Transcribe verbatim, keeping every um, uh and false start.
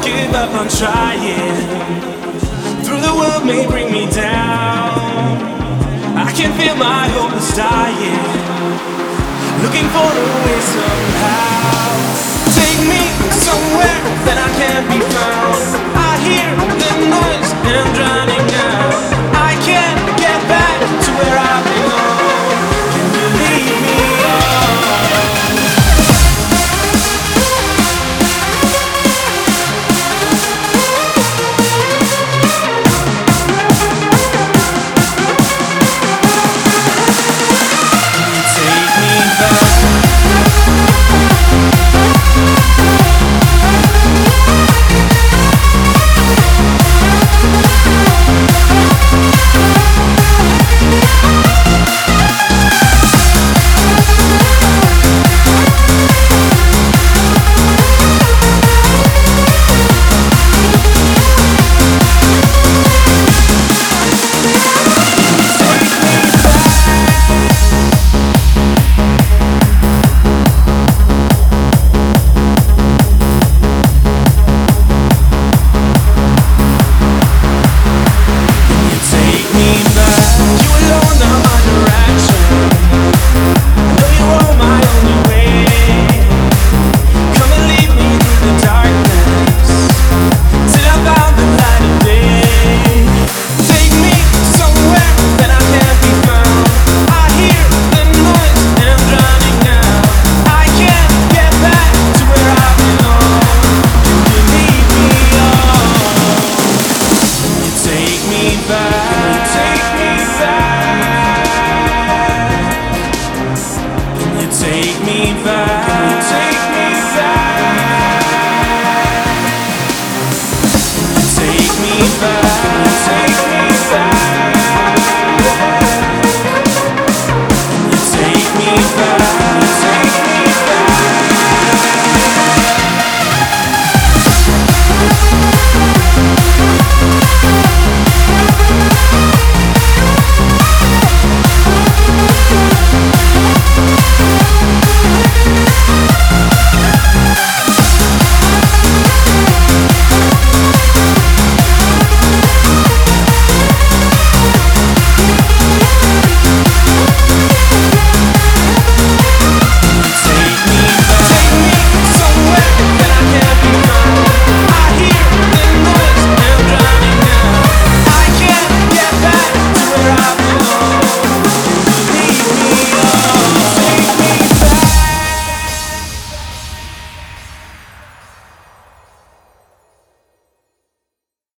give up on trying. Through the world may bring me down, I can feel my hope is dying, looking for a way somehow. Take me somewhere that I can't be found.